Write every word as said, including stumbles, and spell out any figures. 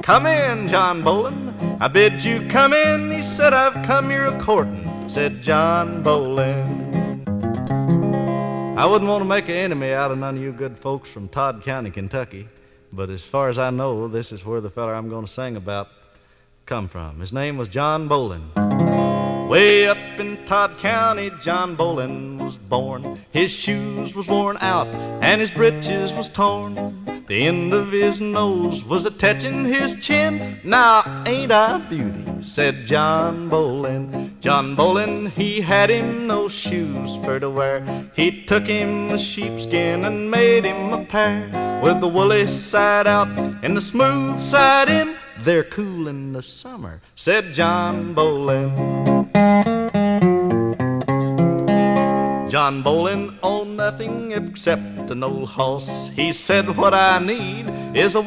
"Come in, John Bolin, I bid you come in." He said, "I've come here a-courtin'," said John Bolin. I wouldn't want to make an enemy out of none of you good folks from Todd County, Kentucky, but as far as I know, this is where the feller I'm going to sing about come from. His name was John Bolin. Way up in Todd County, John Bolin was born. His shoes was worn out and his breeches was torn. The end of his nose was a-tetchin' his chin. "Now ain't I beauty?" said John Bolin. John Bolin, he had him no shoes for to wear. He took him a sheepskin and made him a pair. With the woolly side out and the smooth side in, "They're cool in the summer," said John Bolin. John Bolin owned nothing except an old hoss. He said, "What I need is a